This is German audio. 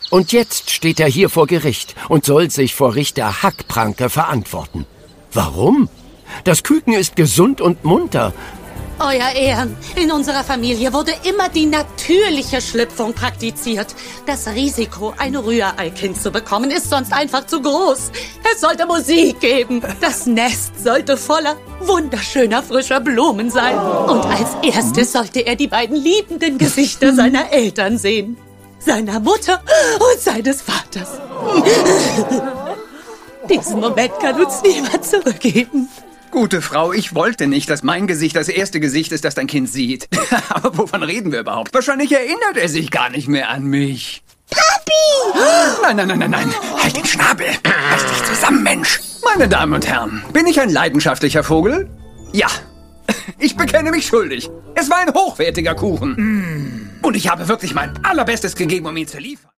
Und jetzt steht er hier vor Gericht und soll sich vor Richter Hackpranke verantworten. Warum? Das Küken ist gesund und munter. Euer Ehren, in unserer Familie wurde immer die natürliche Schlüpfung praktiziert. Das Risiko, ein Rühreikind zu bekommen, ist sonst einfach zu groß. Es sollte Musik geben. Das Nest sollte voller wunderschöner frischer Blumen sein. Und als erstes sollte er die beiden liebenden Gesichter seiner Eltern sehen. Seiner Mutter und seines Vaters. Diesen Moment kann uns niemand zurückgeben. Gute Frau, ich wollte nicht, dass mein Gesicht das erste Gesicht ist, das dein Kind sieht. Aber wovon reden wir überhaupt? Wahrscheinlich erinnert er sich gar nicht mehr an mich. Papi! Nein. Halt den Schnabel. Reiß dich zusammen, Mensch. Meine Damen und Herren, bin ich ein leidenschaftlicher Vogel? Ja. Ich bekenne mich schuldig. Es war ein hochwertiger Kuchen. Und ich habe wirklich mein Allerbestes gegeben, um ihn zu liefern.